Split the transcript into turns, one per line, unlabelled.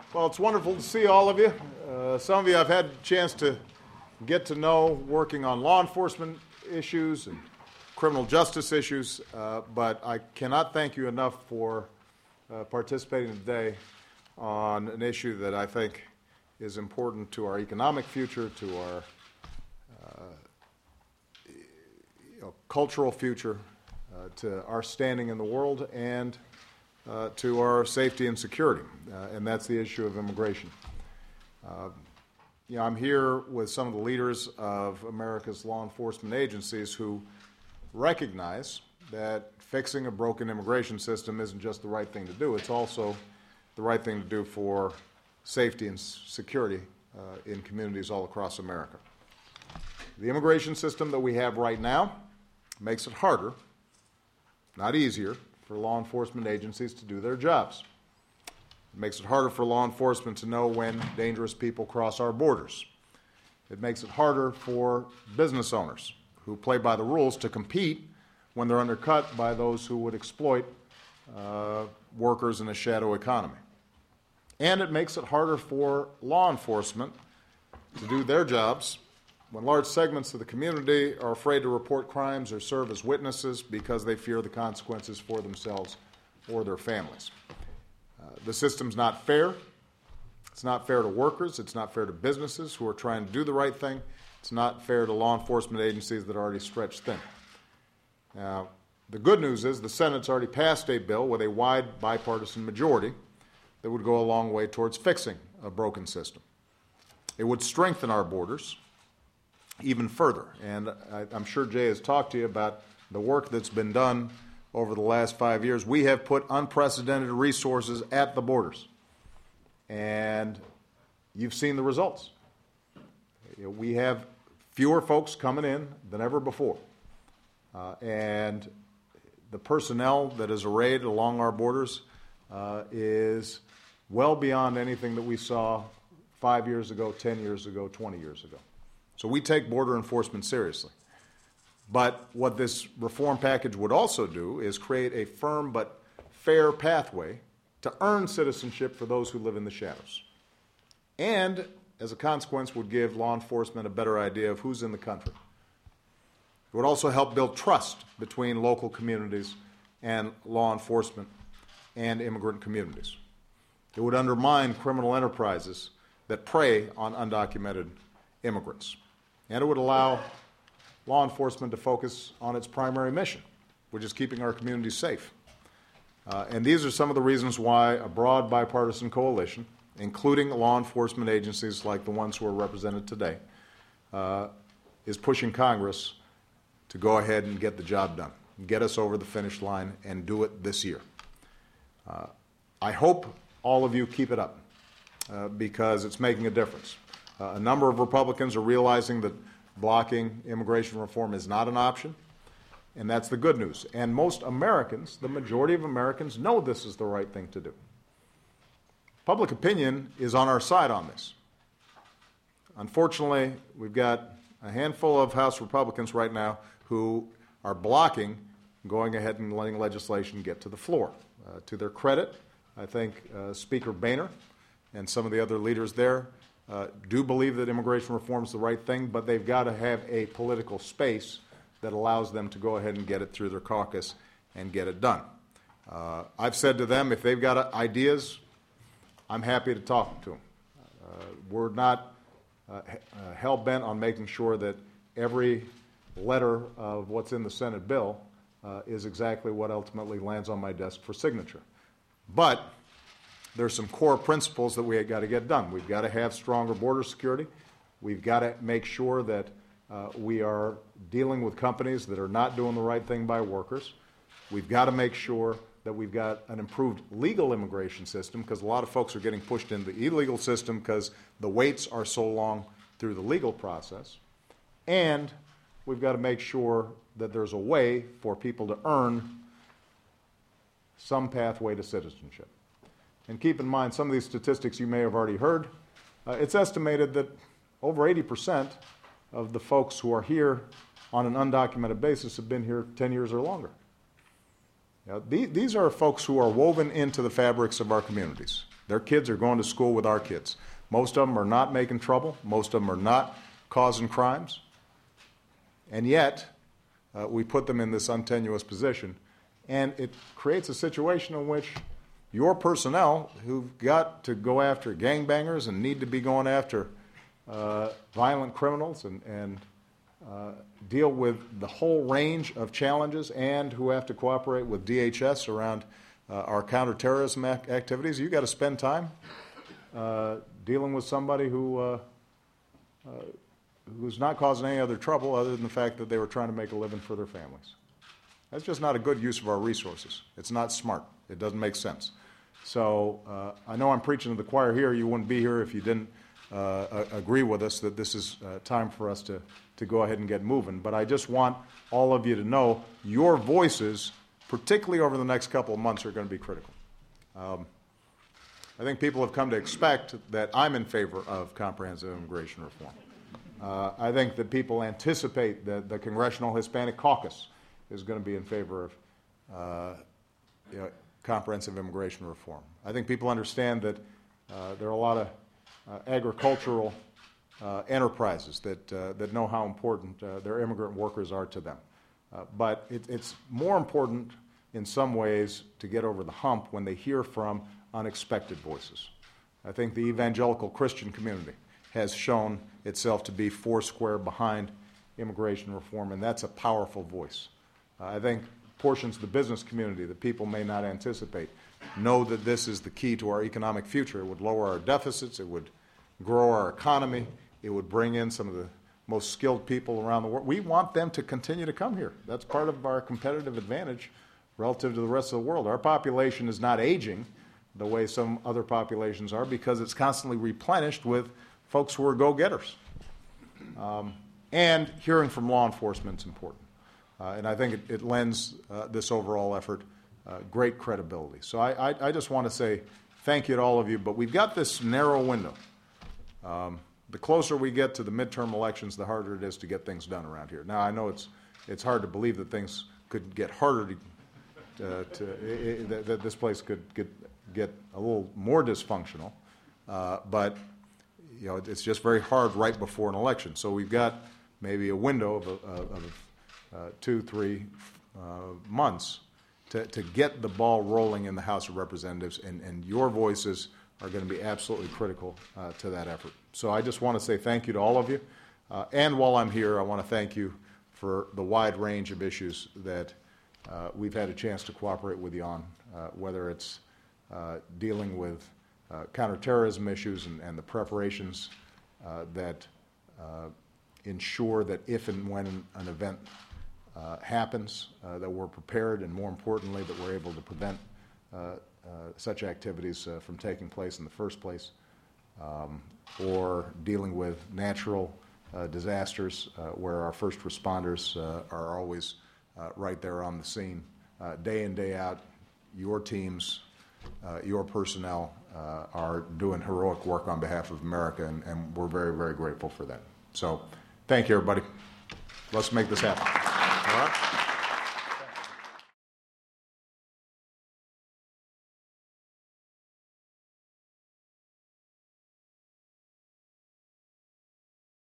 Well, it's wonderful to see all of you. Some of you I've had a chance to get to know working on law enforcement issues and criminal justice issues, but I cannot thank you enough for participating today on an issue that I think is important to our economic future, to our cultural future, to our standing in the world, and to our safety and security, and that's the issue of immigration. I'm here with some of the leaders of America's law enforcement agencies who recognize that fixing a broken immigration system isn't just the right thing to do, it's also the right thing to do for safety and security in communities all across America. The immigration system that we have right now makes it harder, not easier, for law enforcement agencies to do their jobs. It makes it harder for law enforcement to know when dangerous people cross our borders. It makes it harder for business owners who play by the rules to compete when they're undercut by those who would exploit workers in a shadow economy. And it makes it harder for law enforcement to do their jobs when large segments of the community are afraid to report crimes or serve as witnesses because they fear the consequences for themselves or their families. The system's not fair. It's not fair to workers. It's not fair to businesses who are trying to do the right thing. It's not fair to law enforcement agencies that are already stretched thin. Now, the good news is the Senate's already passed a bill with a wide bipartisan majority that would go a long way towards fixing a broken system. It would strengthen our borders even further. And I'm sure Jay has talked to you about the work that's been done over the last 5 years. We have put unprecedented resources at the borders. And you've seen the results. We have fewer folks coming in than ever before. And the personnel that is arrayed along our borders is well beyond anything that we saw 5 years ago, 10 years ago, 20 years ago. So we take border enforcement seriously. But what this reform package would also do is create a firm but fair pathway to earn citizenship for those who live in the shadows. And, as a consequence, would give law enforcement a better idea of who's in the country. It would also help build trust between local communities and law enforcement and immigrant communities. It would undermine criminal enterprises that prey on undocumented immigrants. And it would allow law enforcement to focus on its primary mission, which is keeping our communities safe. And these are some of the reasons why a broad bipartisan coalition, including law enforcement agencies like the ones who are represented today, is pushing Congress to go ahead and get the job done, get us over the finish line, and do it this year. I hope all of you keep it up because it's making a difference. A number of Republicans are realizing that blocking immigration reform is not an option, and that's the good news. And most Americans, the majority of Americans, know this is the right thing to do. Public opinion is on our side on this. Unfortunately, we've got a handful of House Republicans right now who are blocking going ahead and letting legislation get to the floor. To their credit, I think Speaker Boehner and some of the other leaders there do believe that immigration reform is the right thing, but they've got to have a political space that allows them to go ahead and get it through their caucus and get it done. I've said to them, if they've got ideas, I'm happy to talk to them. We're not hell-bent on making sure that every letter of what's in the Senate bill is exactly what ultimately lands on my desk for signature. But there's some core principles that we've got to get done. We've got to have stronger border security. We've got to make sure that we are dealing with companies that are not doing the right thing by workers. We've got to make sure that we've got an improved legal immigration system, because a lot of folks are getting pushed into the illegal system because the waits are so long through the legal process. And we've got to make sure that there's a way for people to earn some pathway to citizenship. And keep in mind, some of these statistics you may have already heard. It's estimated that over 80% of the folks who are here on an undocumented basis have been here 10 years or longer. Now, these are folks who are woven into the fabrics of our communities. Their kids are going to school with our kids. Most of them are not making trouble. Most of them are not causing crimes. And yet, we put them in this untenuous position. And it creates a situation in which your personnel who've got to go after gangbangers and need to be going after violent criminals and deal with the whole range of challenges and who have to cooperate with DHS around our counterterrorism activities, you've got to spend time dealing with somebody who's not causing any other trouble other than the fact that they were trying to make a living for their families. That's just not a good use of our resources. It's not smart. It doesn't make sense. So I know I'm preaching to the choir here. You wouldn't be here if you didn't agree with us that this is time for us to go ahead and get moving. But I just want all of you to know your voices, particularly over the next couple of months, are going to be critical. I think people have come to expect that I'm in favor of comprehensive immigration reform. I think that people anticipate that the Congressional Hispanic Caucus is going to be in favor of comprehensive immigration reform. I think people understand that there are a lot of agricultural enterprises that know how important their immigrant workers are to them. But it's more important in some ways to get over the hump when they hear from unexpected voices. I think the evangelical Christian community has shown itself to be foursquare behind immigration reform, and that's a powerful voice. I think portions of the business community that people may not anticipate know that this is the key to our economic future. It would lower our deficits, it would grow our economy, it would bring in some of the most skilled people around the world. We want them to continue to come here. That's part of our competitive advantage relative to the rest of the world. Our population is not aging the way some other populations are because it's constantly replenished with folks who are go-getters. And hearing from law enforcement is important. And I think it lends this overall effort great credibility. So I just want to say thank you to all of you, but we've got this narrow window. The closer we get to the midterm elections, the harder it is to get things done around here. Now, I know it's hard to believe that things could get harder, that this place could get a little more dysfunctional, but it's just very hard right before an election. So we've got maybe a window of 2-3 months to get the ball rolling in the House of Representatives, and your voices are going to be absolutely critical to that effort. So I just want to say thank you to all of you. And while I'm here, I want to thank you for the wide range of issues that we've had a chance to cooperate with you on, whether it's dealing with counterterrorism issues and the preparations that ensure that if and when an event happens, that we're prepared, and more importantly, that we're able to prevent such activities from taking place in the first place, or dealing with natural disasters where our first responders are always right there on the scene, day in, day out. Your teams, your personnel are doing heroic work on behalf of America, and we're very, very grateful for that. So thank you, everybody. Let's make this happen. All right?